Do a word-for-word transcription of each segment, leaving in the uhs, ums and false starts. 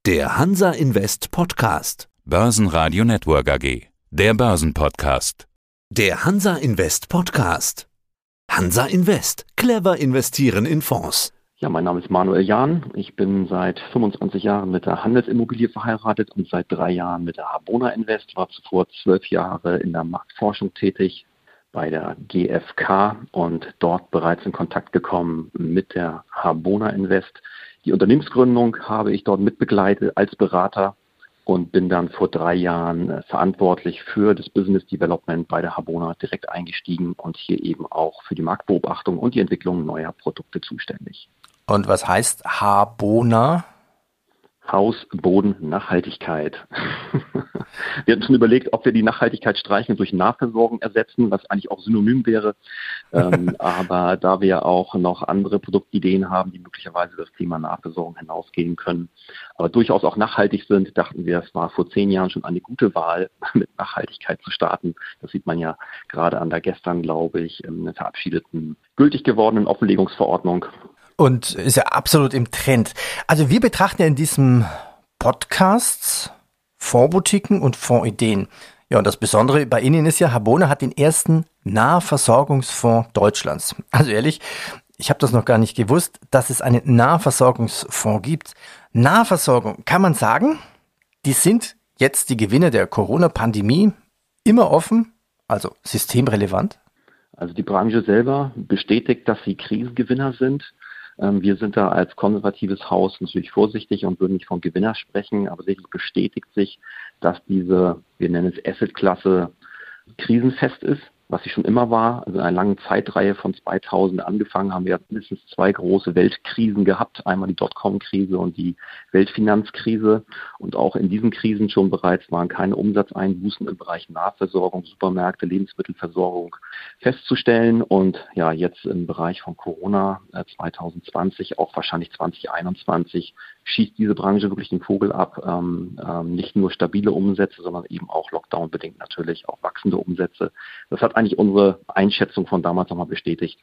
Der Hansa Invest Podcast. Börsenradio Network A G. Der Börsenpodcast. Der Hansa Invest Podcast. Hansa Invest. Clever investieren in Fonds. Ja, mein Name ist Manuel Jahn. Ich bin seit fünfundzwanzig Jahren mit der Handelsimmobilie verheiratet und seit drei Jahren mit der Habona Invest. War zuvor zwölf Jahre in der Marktforschung tätig bei der G F K und dort bereits in Kontakt gekommen mit der Habona Invest. Die Unternehmensgründung habe ich dort mitbegleitet als Berater und bin dann vor drei Jahren verantwortlich für das Business Development bei der Habona direkt eingestiegen und hier eben auch für die Marktbeobachtung und die Entwicklung neuer Produkte zuständig. Und was heißt Habona? Haus, Boden, Nachhaltigkeit. Wir hatten schon überlegt, ob wir die Nachhaltigkeit streichen und durch Nahversorgung ersetzen, was eigentlich auch synonym wäre. ähm, aber da wir auch noch andere Produktideen haben, die möglicherweise das Thema Nahversorgung hinausgehen können, aber durchaus auch nachhaltig sind, dachten wir, es war vor zehn Jahren schon eine gute Wahl, mit Nachhaltigkeit zu starten. Das sieht man ja gerade an der gestern, glaube ich, verabschiedeten, gültig gewordenen Offenlegungsverordnung. Und ist ja absolut im Trend. Also wir betrachten ja in diesem Podcast Fondsboutiquen und Fondsideen. Ja, und das Besondere bei Ihnen ist ja, Habona hat den ersten Nahversorgungsfonds Deutschlands. Also ehrlich, ich habe das noch gar nicht gewusst, dass es einen Nahversorgungsfonds gibt. Nahversorgung, kann man sagen, die sind jetzt die Gewinner der Corona-Pandemie immer offen, also systemrelevant? Also die Branche selber bestätigt, dass sie Krisengewinner sind. Wir sind da als konservatives Haus natürlich vorsichtig und würden nicht von Gewinner sprechen, aber sicherlich bestätigt sich, dass diese, wir nennen es Asset-Klasse, krisenfest ist, was sie schon immer war. Also in einer langen Zeitreihe von zweitausend angefangen haben wir mindestens zwei große Weltkrisen gehabt. Einmal die Dotcom-Krise und die Weltfinanzkrise. Und auch in diesen Krisen schon bereits waren keine Umsatzeinbußen im Bereich Nahversorgung, Supermärkte, Lebensmittelversorgung festzustellen. Und ja, jetzt im Bereich von Corona äh, zwanzig zwanzig, auch wahrscheinlich zwanzig einundzwanzig, schießt diese Branche wirklich den Vogel ab. Ähm, ähm, nicht nur stabile Umsätze, sondern eben auch Lockdown-bedingt natürlich auch wachsende Umsätze. Das hat eigentlich unsere Einschätzung von damals nochmal bestätigt.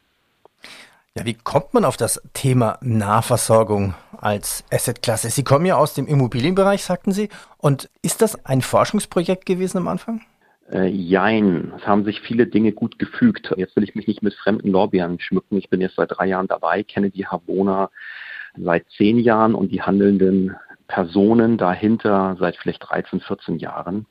Ja, wie kommt man auf das Thema Nahversorgung als Assetklasse? Sie kommen ja aus dem Immobilienbereich, sagten Sie. Und ist das ein Forschungsprojekt gewesen am Anfang? Äh, jein, es haben sich viele Dinge gut gefügt. Jetzt will ich mich nicht mit fremden Lorbeeren schmücken. Ich bin jetzt seit drei Jahren dabei, kenne die Habona seit zehn Jahren und die handelnden Personen dahinter seit vielleicht dreizehn, vierzehn Jahren.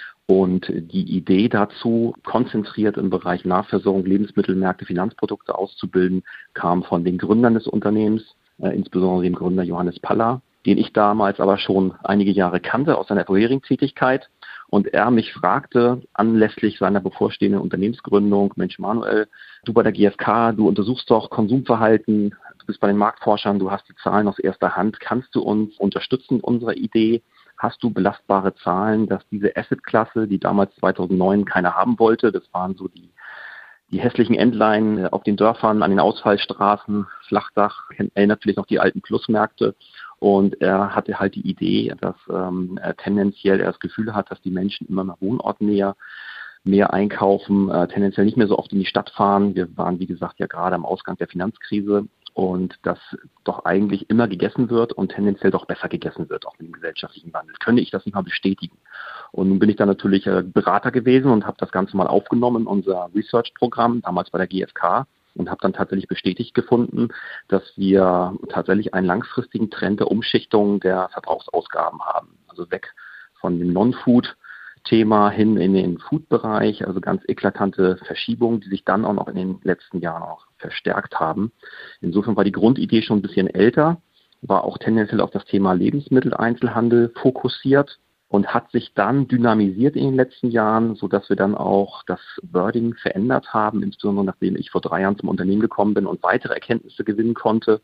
Und die Idee dazu, konzentriert im Bereich Nahversorgung, Lebensmittelmärkte, Finanzprodukte auszubilden, kam von den Gründern des Unternehmens, äh, insbesondere dem Gründer Johannes Paller, den ich damals aber schon einige Jahre kannte aus seiner vorherigen Tätigkeit. Und er mich fragte, anlässlich seiner bevorstehenden Unternehmensgründung, Mensch Manuel, du bei der G F K, du untersuchst doch Konsumverhalten, du bist bei den Marktforschern, du hast die Zahlen aus erster Hand, kannst du uns unterstützen in unserer Idee? Hast du belastbare Zahlen, dass diese Asset-Klasse, die damals zweitausendneun keiner haben wollte, das waren so die, die hässlichen Entlein auf den Dörfern, an den Ausfallstraßen, Flachdach, erinnert vielleicht noch die alten Plusmärkte. Und er hatte halt die Idee, dass ähm, er tendenziell er das Gefühl hat, dass die Menschen immer mehr wohnortnäher mehr einkaufen, äh, tendenziell nicht mehr so oft in die Stadt fahren. Wir waren, wie gesagt, ja gerade am Ausgang der Finanzkrise. Und dass doch eigentlich immer gegessen wird und tendenziell doch besser gegessen wird, auch mit dem gesellschaftlichen Wandel. Könnte ich das nicht mal bestätigen? Und nun bin ich dann natürlich äh, Berater gewesen und habe das Ganze mal aufgenommen in unser Research-Programm, damals bei der G F K, und habe dann tatsächlich bestätigt gefunden, dass wir tatsächlich einen langfristigen Trend der Umschichtung der Verbrauchsausgaben haben. Also weg von dem Non-Food Thema hin in den Food-Bereich, also ganz eklatante Verschiebungen, die sich dann auch noch in den letzten Jahren auch verstärkt haben. Insofern war die Grundidee schon ein bisschen älter, war auch tendenziell auf das Thema Lebensmitteleinzelhandel fokussiert und hat sich dann dynamisiert in den letzten Jahren, sodass wir dann auch das Wording verändert haben, insbesondere nachdem ich vor drei Jahren zum Unternehmen gekommen bin und weitere Erkenntnisse gewinnen konnte,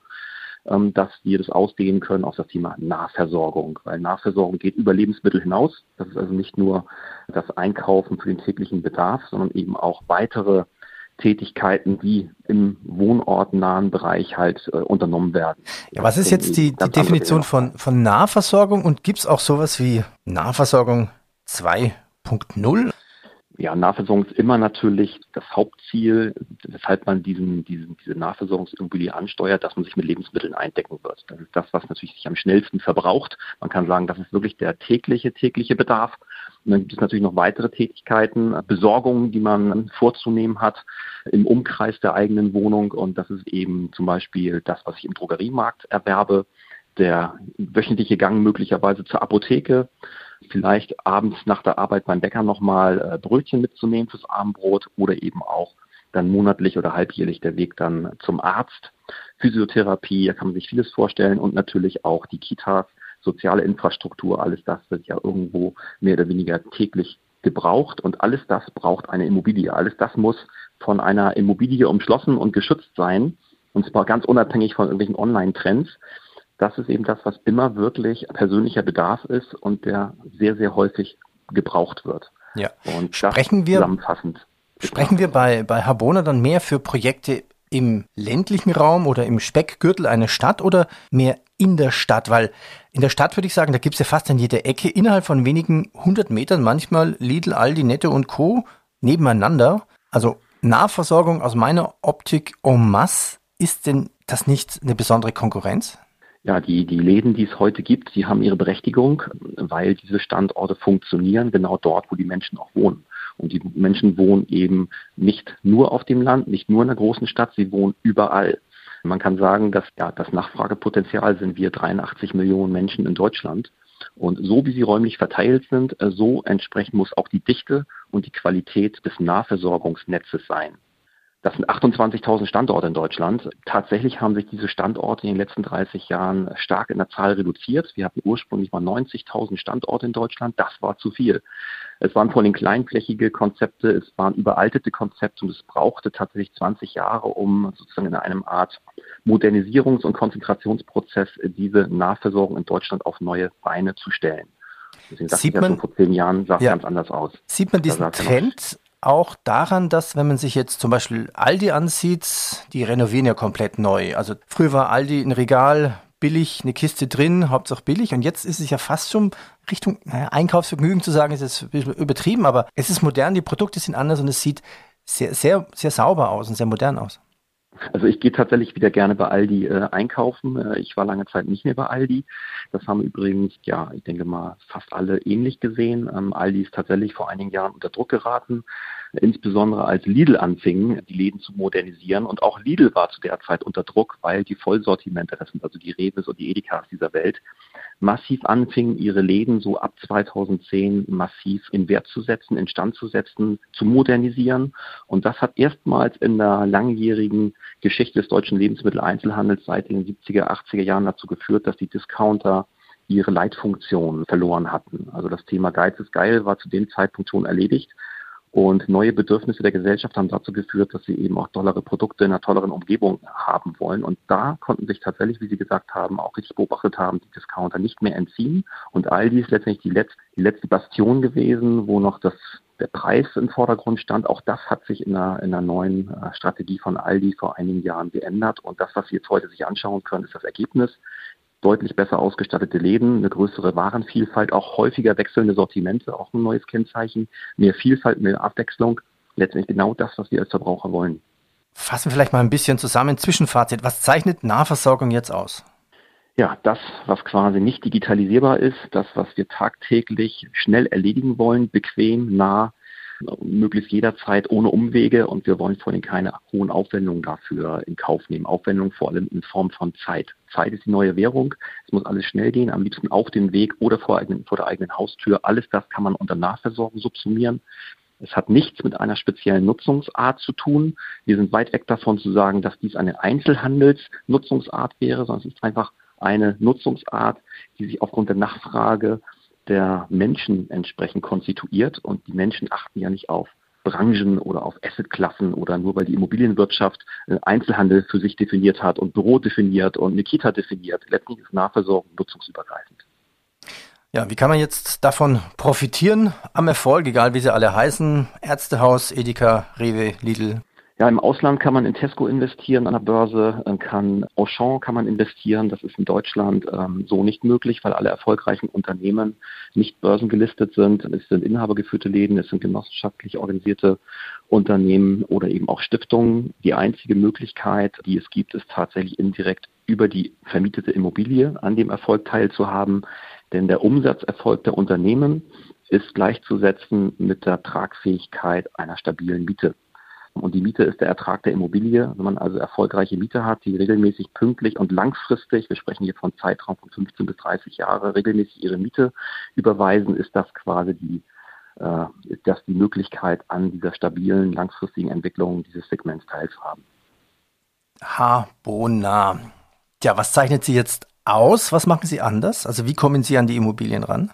dass wir das ausdehnen können auf das Thema Nahversorgung, weil Nahversorgung geht über Lebensmittel hinaus. Das ist also nicht nur das Einkaufen für den täglichen Bedarf, sondern eben auch weitere Tätigkeiten, die im wohnortnahen Bereich halt äh, unternommen werden. Ja, was ist jetzt die, die Definition von, von Nahversorgung und gibt es auch sowas wie Nahversorgung zwei Punkt null? Ja, Nahversorgung ist immer natürlich das Hauptziel, weshalb man diesen, diesen, diese Nahversorgungsimmobilie ansteuert, dass man sich mit Lebensmitteln eindecken wird. Das ist das, was natürlich sich am schnellsten verbraucht. Man kann sagen, das ist wirklich der tägliche, tägliche Bedarf. Und dann gibt es natürlich noch weitere Tätigkeiten, Besorgungen, die man vorzunehmen hat im Umkreis der eigenen Wohnung. Und das ist eben zum Beispiel das, was ich im Drogeriemarkt erwerbe, der wöchentliche Gang möglicherweise zur Apotheke, vielleicht abends nach der Arbeit beim Bäcker nochmal äh, Brötchen mitzunehmen fürs Abendbrot oder eben auch dann monatlich oder halbjährlich der Weg dann zum Arzt, Physiotherapie, da kann man sich vieles vorstellen und natürlich auch die Kitas, soziale Infrastruktur, alles das wird ja irgendwo mehr oder weniger täglich gebraucht und alles das braucht eine Immobilie. Alles das muss von einer Immobilie umschlossen und geschützt sein und zwar ganz unabhängig von irgendwelchen Online-Trends. Das ist eben das, was immer wirklich persönlicher Bedarf ist und der sehr, sehr häufig gebraucht wird. Ja. Und sprechen wir, zusammenfassend. Sprechen wir bei, bei Habona dann mehr für Projekte im ländlichen Raum oder im Speckgürtel einer Stadt oder mehr in der Stadt? Weil in der Stadt würde ich sagen, da gibt es ja fast an jeder Ecke innerhalb von wenigen hundert Metern manchmal Lidl, Aldi, Netto und Co. nebeneinander. Also Nahversorgung aus meiner Optik en masse, ist denn das nicht eine besondere Konkurrenz? Ja, die, die Läden, die es heute gibt, die haben ihre Berechtigung, weil diese Standorte funktionieren genau dort, wo die Menschen auch wohnen. Und die Menschen wohnen eben nicht nur auf dem Land, nicht nur in der großen Stadt, sie wohnen überall. Man kann sagen, dass ja, das Nachfragepotenzial sind wir dreiundachtzig Millionen Menschen in Deutschland. Und so wie sie räumlich verteilt sind, so entsprechend muss auch die Dichte und die Qualität des Nahversorgungsnetzes sein. Das sind achtundzwanzigtausend Standorte in Deutschland. Tatsächlich haben sich diese Standorte in den letzten dreißig Jahren stark in der Zahl reduziert. Wir hatten ursprünglich mal neunzigtausend Standorte in Deutschland. Das war zu viel. Es waren vor allem kleinflächige Konzepte, es waren überaltete Konzepte und es brauchte tatsächlich zwanzig Jahre, um sozusagen in einem Art Modernisierungs- und Konzentrationsprozess diese Nahversorgung in Deutschland auf neue Beine zu stellen. Deswegen das sieht ja man, schon vor zehn Jahren sah es ja, ganz anders aus. Sieht man diesen Trend auch daran, dass, wenn man sich jetzt zum Beispiel Aldi ansieht, die renovieren ja komplett neu. Also früher war Aldi ein Regal, billig, eine Kiste drin, Hauptsache billig. Und jetzt ist es ja fast schon Richtung naja, Einkaufsvergnügen zu sagen, ist jetzt ein bisschen übertrieben, aber es ist modern, die Produkte sind anders und es sieht sehr, sehr, sehr sauber aus und sehr modern aus. Also ich gehe tatsächlich wieder gerne bei Aldi äh, einkaufen. Äh, ich war lange Zeit nicht mehr bei Aldi. Das haben übrigens, ja, ich denke mal, fast alle ähnlich gesehen. Ähm, Aldi ist tatsächlich vor einigen Jahren unter Druck geraten, äh, insbesondere als Lidl anfing, die Läden zu modernisieren. Und auch Lidl war zu der Zeit unter Druck, weil die Vollsortimente, das sind also die Reves und die Edekas dieser Welt, massiv anfingen, ihre Läden so ab zweitausendzehn massiv in Wert zu setzen, instand zu setzen, zu modernisieren. Und das hat erstmals in der langjährigen Geschichte des deutschen Lebensmitteleinzelhandels seit den siebziger, achtziger Jahren dazu geführt, dass die Discounter ihre Leitfunktion verloren hatten. Also das Thema Geiz ist geil war zu dem Zeitpunkt schon erledigt. Und neue Bedürfnisse der Gesellschaft haben dazu geführt, dass sie eben auch tollere Produkte in einer tolleren Umgebung haben wollen. Und da konnten sich tatsächlich, wie Sie gesagt haben, auch richtig beobachtet haben, die Discounter nicht mehr entziehen. Und Aldi ist letztendlich die letzte, die letzte Bastion gewesen, wo noch das, der Preis im Vordergrund stand. Auch das hat sich in einer, in einer neuen äh, Strategie von Aldi vor einigen Jahren geändert. Und das, was Sie jetzt heute sich anschauen können, ist das Ergebnis. Deutlich besser ausgestattete Läden, eine größere Warenvielfalt, auch häufiger wechselnde Sortimente, auch ein neues Kennzeichen, mehr Vielfalt, mehr Abwechslung. Letztendlich genau das, was wir als Verbraucher wollen. Fassen wir vielleicht mal ein bisschen zusammen. Zwischenfazit. Was zeichnet Nahversorgung jetzt aus? Ja, das, was quasi nicht digitalisierbar ist, das, was wir tagtäglich schnell erledigen wollen, bequem, nah, möglichst jederzeit ohne Umwege und wir wollen vor allem keine hohen Aufwendungen dafür in Kauf nehmen. Aufwendungen vor allem in Form von Zeit. Zeit ist die neue Währung. Es muss alles schnell gehen, am liebsten auf dem Weg oder vor, eigenen, vor der eigenen Haustür. Alles das kann man unter Nahversorgung subsumieren. Es hat nichts mit einer speziellen Nutzungsart zu tun. Wir sind weit weg davon zu sagen, dass dies eine Einzelhandelsnutzungsart wäre, sondern es ist einfach eine Nutzungsart, die sich aufgrund der Nachfrage der Menschen entsprechend konstituiert und die Menschen achten ja nicht auf Branchen oder auf Assetklassen oder nur weil die Immobilienwirtschaft Einzelhandel für sich definiert hat und Büro definiert und eine Kita definiert. Letztlich ist Nahversorgung nutzungsübergreifend. Ja, wie kann man jetzt davon profitieren am Erfolg, egal wie sie alle heißen, Ärztehaus, Edeka, Rewe, Lidl? Ja, im Ausland kann man in Tesco investieren an der Börse, kann Auchan kann man investieren. Das ist in Deutschland ähm, so nicht möglich, weil alle erfolgreichen Unternehmen nicht börsengelistet sind. Es sind inhabergeführte Läden, es sind genossenschaftlich organisierte Unternehmen oder eben auch Stiftungen. Die einzige Möglichkeit, die es gibt, ist tatsächlich indirekt über die vermietete Immobilie an dem Erfolg teilzuhaben. Denn der Umsatzerfolg der Unternehmen ist gleichzusetzen mit der Tragfähigkeit einer stabilen Miete. Und die Miete ist der Ertrag der Immobilie. Wenn man also erfolgreiche Mieter hat, die regelmäßig pünktlich und langfristig, wir sprechen hier von Zeitraum von fünfzehn bis dreißig Jahre, regelmäßig ihre Miete überweisen, ist das quasi die, äh, ist das die Möglichkeit, an dieser stabilen, langfristigen Entwicklung dieses Segments teilzuhaben. Habona. Ja, was zeichnet Sie jetzt aus? Was machen Sie anders? Also wie kommen Sie an die Immobilien ran?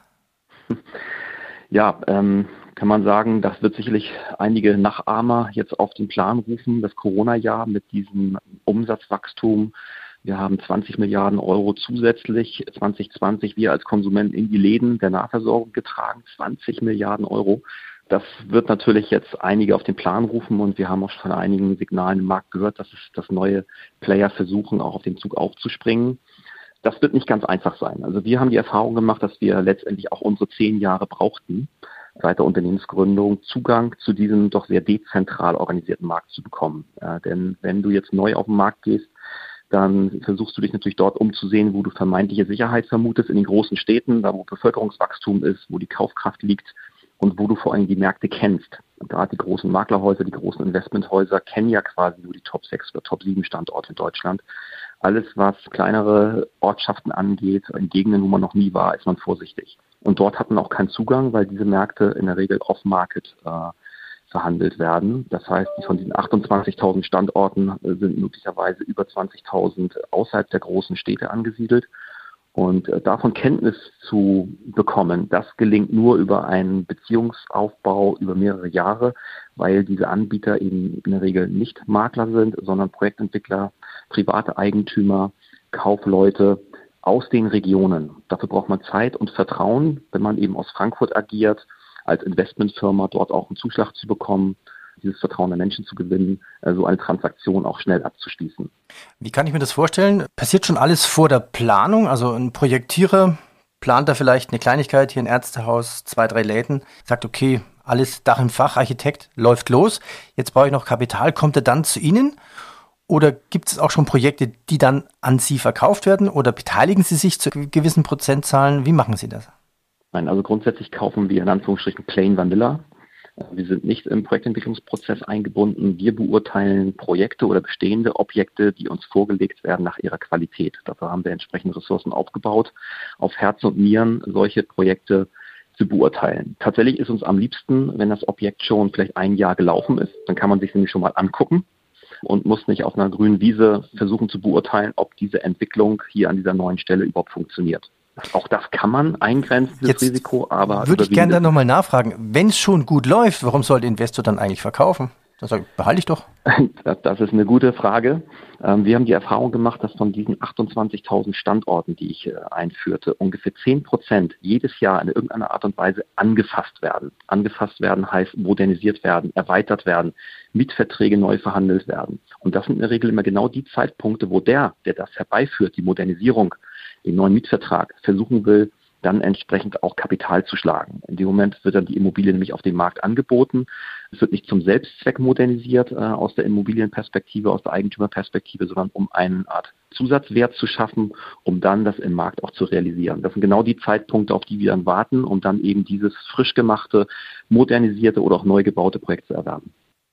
Ja, ähm, kann man sagen, das wird sicherlich einige Nachahmer jetzt auf den Plan rufen, das Corona-Jahr mit diesem Umsatzwachstum. Wir haben zwanzig Milliarden Euro zusätzlich zwanzig zwanzig wir als Konsumenten in die Läden der Nahversorgung getragen, zwanzig Milliarden Euro. Das wird natürlich jetzt einige auf den Plan rufen und wir haben auch schon von einigen Signalen im Markt gehört, dass es das neue Player versuchen, auch auf den Zug aufzuspringen. Das wird nicht ganz einfach sein. Also wir haben die Erfahrung gemacht, dass wir letztendlich auch unsere zehn Jahre brauchten, seit der Unternehmensgründung Zugang zu diesem doch sehr dezentral organisierten Markt zu bekommen. Äh, denn wenn du jetzt neu auf den Markt gehst, dann versuchst du dich natürlich dort umzusehen, wo du vermeintliche Sicherheit vermutest, in den großen Städten, da wo Bevölkerungswachstum ist, wo die Kaufkraft liegt und wo du vor allem die Märkte kennst. Und gerade die großen Maklerhäuser, die großen Investmenthäuser kennen ja quasi nur die Top sechs oder Top sieben Standorte in Deutschland. Alles, was kleinere Ortschaften angeht, in Gegenden, wo man noch nie war, ist man vorsichtig. Und dort hat man auch keinen Zugang, weil diese Märkte in der Regel off-market äh, verhandelt werden. Das heißt, von diesen achtundzwanzigtausend Standorten äh, sind möglicherweise über zwanzigtausend außerhalb der großen Städte angesiedelt. Und äh, davon Kenntnis zu bekommen, das gelingt nur über einen Beziehungsaufbau über mehrere Jahre, weil diese Anbieter eben in der Regel nicht Makler sind, sondern Projektentwickler, private Eigentümer, Kaufleute aus den Regionen. Dafür braucht man Zeit und Vertrauen, wenn man eben aus Frankfurt agiert, als Investmentfirma dort auch einen Zuschlag zu bekommen, dieses Vertrauen der Menschen zu gewinnen, so eine Transaktion auch schnell abzuschließen. Wie kann ich mir das vorstellen? Passiert schon alles vor der Planung? Also ein Projektierer plant da vielleicht eine Kleinigkeit, hier ein Ärztehaus, zwei, drei Läden, sagt, okay, alles Dach im Fach, Architekt, läuft los. Jetzt brauche ich noch Kapital. Kommt er dann zu Ihnen? Oder gibt es auch schon Projekte, die dann an Sie verkauft werden? Oder beteiligen Sie sich zu gewissen Prozentzahlen? Wie machen Sie das? Nein, also grundsätzlich kaufen wir in Anführungsstrichen Plain Vanilla. Wir sind nicht im Projektentwicklungsprozess eingebunden. Wir beurteilen Projekte oder bestehende Objekte, die uns vorgelegt werden, nach ihrer Qualität. Dafür haben wir entsprechende Ressourcen aufgebaut, auf Herz und Nieren solche Projekte zu beurteilen. Tatsächlich ist uns am liebsten, wenn das Objekt schon vielleicht ein Jahr gelaufen ist, dann kann man sich nämlich schon mal angucken und muss nicht auf einer grünen Wiese versuchen zu beurteilen, ob diese Entwicklung hier an dieser neuen Stelle überhaupt funktioniert. Auch das kann man eingrenzen, das Jetzt Risiko, aber... Würde ich gerne dann nochmal nachfragen, wenn es schon gut läuft, warum soll der Investor dann eigentlich verkaufen? Dann sage ich, behalte ich doch. Das, das ist eine gute Frage. Wir haben die Erfahrung gemacht, dass von diesen achtundzwanzigtausend Standorten, die ich einführte, ungefähr zehn Prozent jedes Jahr in irgendeiner Art und Weise angefasst werden. Angefasst werden heißt modernisiert werden, erweitert werden, Mietverträge neu verhandelt werden. Und das sind in der Regel immer genau die Zeitpunkte, wo der, der das herbeiführt, die Modernisierung, den neuen Mietvertrag versuchen will, dann entsprechend auch Kapital zu schlagen. In dem Moment wird dann die Immobilie nämlich auf dem Markt angeboten. Es wird nicht zum Selbstzweck modernisiert äh, aus der Immobilienperspektive, aus der Eigentümerperspektive, sondern um eine Art Zusatzwert zu schaffen, um dann das im Markt auch zu realisieren. Das sind genau die Zeitpunkte, auf die wir dann warten, um dann eben dieses frisch gemachte, modernisierte oder auch neu gebaute Projekt zu erwerben.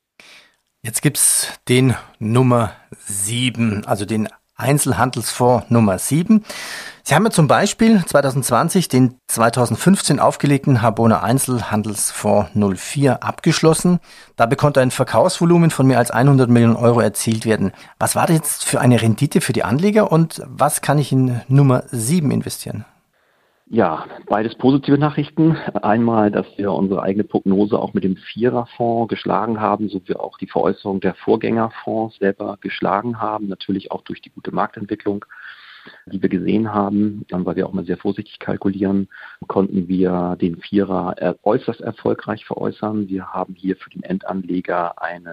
Jetzt gibt's den Nummer sieben, also den Einzelhandelsfonds Nummer sieben. Sie haben ja zum Beispiel zwanzig zwanzig den zwanzig fünfzehn aufgelegten Habona Einzelhandelsfonds null vier abgeschlossen. Dabei konnte ein Verkaufsvolumen von mehr als hundert Millionen Euro erzielt werden. Was war das jetzt für eine Rendite für die Anleger und was kann ich in Nummer sieben investieren? Ja, beides positive Nachrichten. Einmal, dass wir unsere eigene Prognose auch mit dem Viererfonds geschlagen haben, sowie auch die Veräußerung der Vorgängerfonds selber geschlagen haben, natürlich auch durch die gute Marktentwicklung, die wir gesehen haben, weil wir auch mal sehr vorsichtig kalkulieren, konnten wir den Vierer äußerst erfolgreich veräußern. Wir haben hier für den Endanleger eine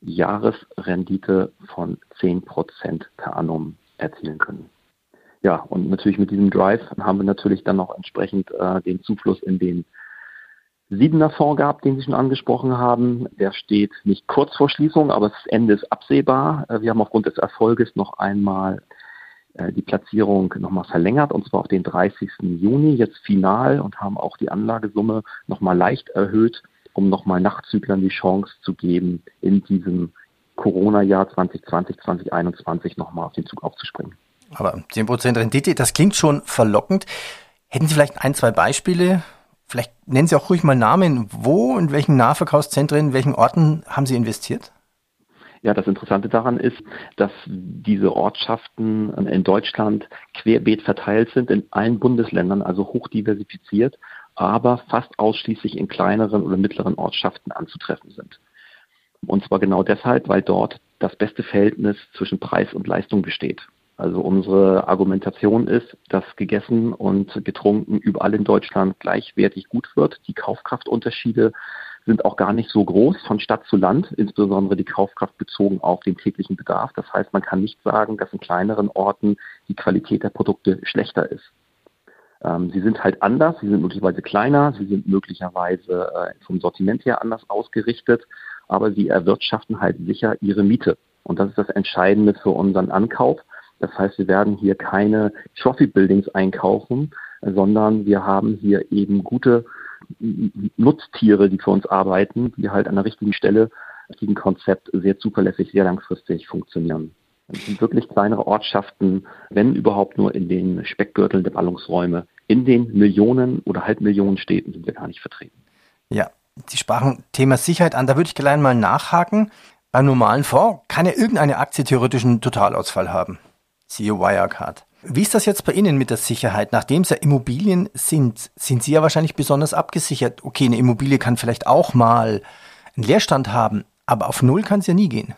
Jahresrendite von zehn Prozent per annum erzielen können. Ja, und natürlich mit diesem Drive haben wir natürlich dann noch entsprechend äh, den Zufluss in den Siebener Fonds gehabt, den Sie schon angesprochen haben. Der steht nicht kurz vor Schließung, aber das Ende ist absehbar. Wir haben aufgrund des Erfolges noch einmal äh, die Platzierung nochmal verlängert, und zwar auf den dreißigsten Juni, jetzt final, und haben auch die Anlagesumme nochmal leicht erhöht, um nochmal Nachzüglern die Chance zu geben, in diesem Corona-Jahr zwanzig zwanzig, zwanzig einundzwanzig nochmal auf den Zug aufzuspringen. Aber zehn Prozent Rendite, das klingt schon verlockend. Hätten Sie vielleicht ein, zwei Beispiele? Vielleicht nennen Sie auch ruhig mal Namen. Wo, in welchen Nahverkaufszentren, in welchen Orten haben Sie investiert? Ja, das Interessante daran ist, dass diese Ortschaften in Deutschland querbeet verteilt sind, in allen Bundesländern, also hoch diversifiziert, aber fast ausschließlich in kleineren oder mittleren Ortschaften anzutreffen sind. Und zwar genau deshalb, weil dort das beste Verhältnis zwischen Preis und Leistung besteht. Also unsere Argumentation ist, dass gegessen und getrunken überall in Deutschland gleichwertig gut wird. Die Kaufkraftunterschiede sind auch gar nicht so groß von Stadt zu Land, insbesondere die Kaufkraft bezogen auf den täglichen Bedarf. Das heißt, man kann nicht sagen, dass in kleineren Orten die Qualität der Produkte schlechter ist. Ähm, sie sind halt anders, sie sind möglicherweise kleiner, sie sind möglicherweise äh, vom Sortiment her anders ausgerichtet, aber sie erwirtschaften halt sicher ihre Miete. Und das ist das Entscheidende für unseren Ankauf. Das heißt, wir werden hier keine Trophy-Buildings einkaufen, sondern wir haben hier eben gute Nutztiere, die für uns arbeiten, die halt an der richtigen Stelle, richtigen Konzept sehr zuverlässig, sehr langfristig funktionieren. Das sind wirklich kleinere Ortschaften, wenn überhaupt nur in den Speckgürteln der Ballungsräume. In den Millionen oder Halbmillionen Städten sind wir gar nicht vertreten. Ja, Sie sprachen Thema Sicherheit an. Da würde ich gleich mal nachhaken. Beim normalen Fonds kann ja irgendeine Aktie theoretisch einen Totalausfall haben. Siehe Wirecard. Wie ist das jetzt bei Ihnen mit der Sicherheit? Nachdem es ja Immobilien sind, sind Sie ja wahrscheinlich besonders abgesichert. Okay, eine Immobilie kann vielleicht auch mal einen Leerstand haben, aber auf Null kann es ja nie gehen.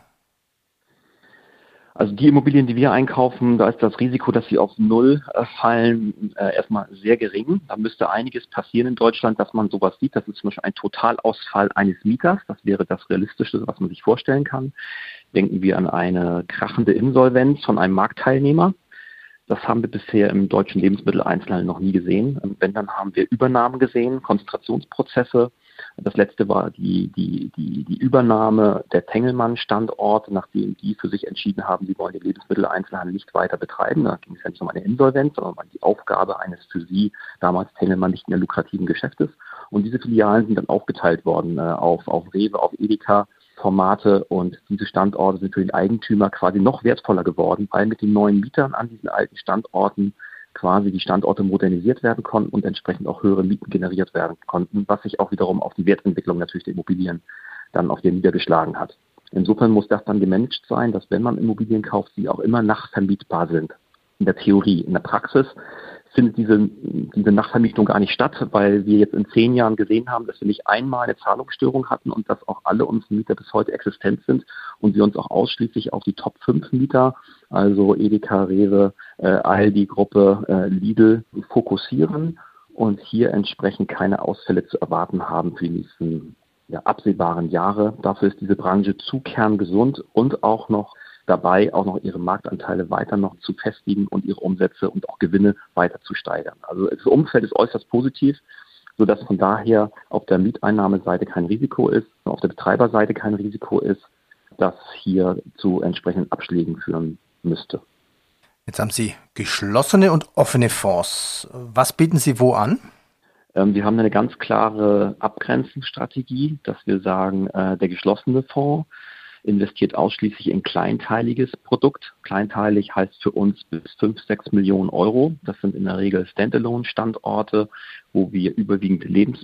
Also die Immobilien, die wir einkaufen, da ist das Risiko, dass sie auf Null äh, fallen, äh, erstmal sehr gering. Da müsste einiges passieren in Deutschland, dass man sowas sieht. Das ist zum Beispiel ein Totalausfall eines Mieters. Das wäre das Realistischste, was man sich vorstellen kann. Denken wir an eine krachende Insolvenz von einem Marktteilnehmer. Das haben wir bisher im deutschen Lebensmitteleinzelhandel noch nie gesehen. Wenn, dann haben wir Übernahmen gesehen, Konzentrationsprozesse. Das letzte war die, die, die, die Übernahme der Tengelmann-Standorte, nachdem die für sich entschieden haben, sie wollen den Lebensmitteleinzelhandel nicht weiter betreiben. Da ging es ja nicht um eine Insolvenz, sondern um die Aufgabe eines für sie damals Tengelmann nicht mehr lukrativen Geschäftes. Und diese Filialen sind dann aufgeteilt worden äh, auf, auf Rewe, auf Edeka, Formate, und diese Standorte sind für den Eigentümer quasi noch wertvoller geworden, weil mit den neuen Mietern an diesen alten Standorten quasi die Standorte modernisiert werden konnten und entsprechend auch höhere Mieten generiert werden konnten, was sich auch wiederum auf die Wertentwicklung natürlich der Immobilien dann auf den niedergeschlagen hat. Insofern muss das dann gemanagt sein, dass wenn man Immobilien kauft, sie auch immer nachvermietbar sind. In der Theorie. In der Praxis findet diese, diese Nachvermietung gar nicht statt, weil wir jetzt in zehn Jahren gesehen haben, dass wir nicht einmal eine Zahlungsstörung hatten und dass auch alle unsere Mieter bis heute existent sind und wir uns auch ausschließlich auf die Top fünf Mieter, also Edeka, Rewe, äh, Aldi-Gruppe, äh, Lidl, fokussieren und hier entsprechend keine Ausfälle zu erwarten haben für die nächsten ja, absehbaren Jahre. Dafür ist diese Branche zu kerngesund und auch noch dabei, auch noch ihre Marktanteile weiter noch zu festigen und ihre Umsätze und auch Gewinne weiter zu steigern. Also das Umfeld ist äußerst positiv, sodass von daher auf der Mieteinnahmeseite kein Risiko ist, auf der Betreiberseite kein Risiko ist, das hier zu entsprechenden Abschlägen führen müsste. Jetzt haben Sie geschlossene und offene Fonds. Was bieten Sie wo an? Wir haben eine ganz klare Abgrenzungsstrategie, dass wir sagen, der geschlossene Fonds investiert ausschließlich in kleinteiliges Produkt. Kleinteilig heißt für uns bis fünf, sechs Millionen Euro. Das sind in der Regel Standalone-Standorte, wo wir überwiegend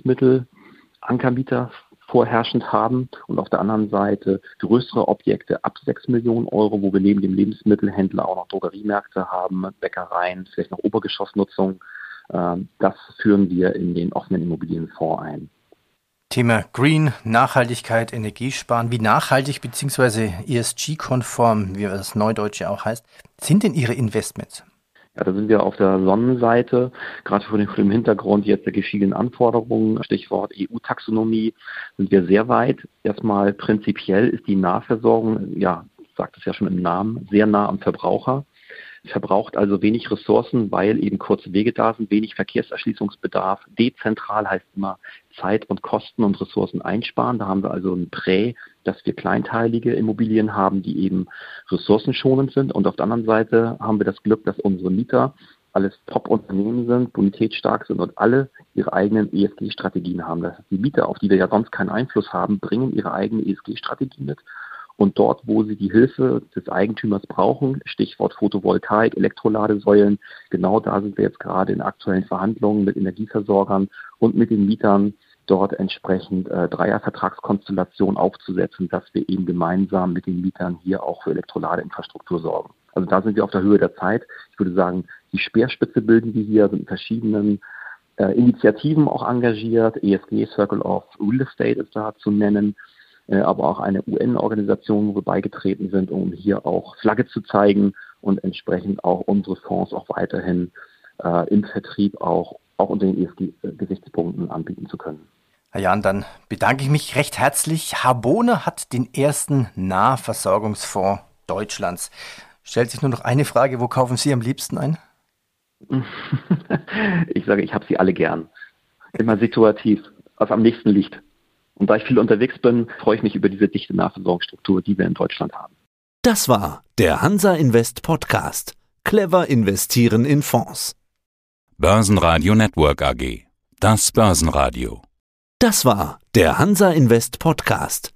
Lebensmittel-Ankermieter vorherrschend haben und auf der anderen Seite größere Objekte ab sechs Millionen Euro, wo wir neben dem Lebensmittelhändler auch noch Drogeriemärkte haben, Bäckereien, vielleicht noch Obergeschossnutzung. Das führen wir in den offenen Immobilienfonds ein. Thema Green, Nachhaltigkeit, Energiesparen. Wie nachhaltig bzw. E S G-konform, wie das Neudeutsche auch heißt, sind denn Ihre Investments? Ja, da sind wir auf der Sonnenseite, gerade vor dem, vor dem Hintergrund jetzt der gestiegenen Anforderungen, Stichwort E U-Taxonomie, sind wir sehr weit. Erstmal prinzipiell ist die Nahversorgung, ja, sagt es ja schon im Namen, sehr nah am Verbraucher. Verbraucht also wenig Ressourcen, weil eben kurze Wege da sind, wenig Verkehrserschließungsbedarf. Dezentral heißt immer Zeit und Kosten und Ressourcen einsparen. Da haben wir also ein Prä, dass wir kleinteilige Immobilien haben, die eben ressourcenschonend sind. Und auf der anderen Seite haben wir das Glück, dass unsere Mieter alles Top-Unternehmen sind, bonitätsstark sind und alle ihre eigenen E S G-Strategien haben. Das heißt, die Mieter, auf die wir ja sonst keinen Einfluss haben, bringen ihre eigene E S G-Strategie mit. Und dort, wo sie die Hilfe des Eigentümers brauchen, Stichwort Photovoltaik, Elektroladesäulen, genau da sind wir jetzt gerade in aktuellen Verhandlungen mit Energieversorgern und mit den Mietern, dort entsprechend äh, Dreiervertragskonstellationen aufzusetzen, dass wir eben gemeinsam mit den Mietern hier auch für Elektroladeinfrastruktur sorgen. Also da sind wir auf der Höhe der Zeit. Ich würde sagen, die Speerspitze bilden wir hier, sind in verschiedenen äh, Initiativen auch engagiert. E S G, Circle of Real Estate ist da zu nennen. Aber auch eine U N-Organisation, wo wir beigetreten sind, um hier auch Flagge zu zeigen und entsprechend auch unsere Fonds auch weiterhin äh, im Vertrieb auch, auch unter den E S G-Gesichtspunkten anbieten zu können. Herr Jahn, dann bedanke ich mich recht herzlich. Habona hat den ersten Nahversorgungsfonds Deutschlands. Stellt sich nur noch eine Frage, wo kaufen Sie am liebsten ein? Ich sage, ich habe sie alle gern. Immer situativ, was am nächsten liegt. Und da ich viel unterwegs bin, freue ich mich über diese dichte Nahversorgungsstruktur, die wir in Deutschland haben. Das war der Hansa Invest Podcast. Clever investieren in Fonds. Börsenradio Network A G. Das Börsenradio. Das war der Hansa Invest Podcast.